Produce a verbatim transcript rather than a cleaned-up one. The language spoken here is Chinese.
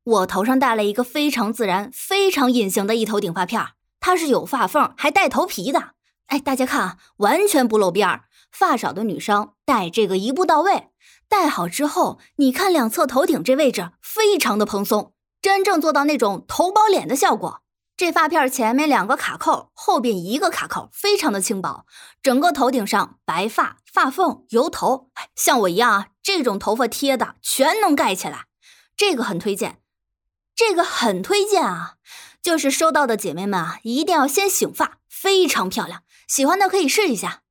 我头上戴了一个非常自然、非常隐形的一头顶发片，它是有发缝还带头皮的。哎，大家看啊，完全不露边儿。发少的女生戴这个一步到位，戴好之后，你看两侧头顶这位置非常的蓬松，真正做到那种头包脸的效果。这发片前面两个卡扣，后边一个卡扣，非常的轻薄，整个头顶上白发、发缝、油头，像我一样啊，这种头发贴的全能盖起来。这个很推荐，这个很推荐啊！就是收到的姐妹们啊，一定要先醒发，非常漂亮，喜欢的可以试一下。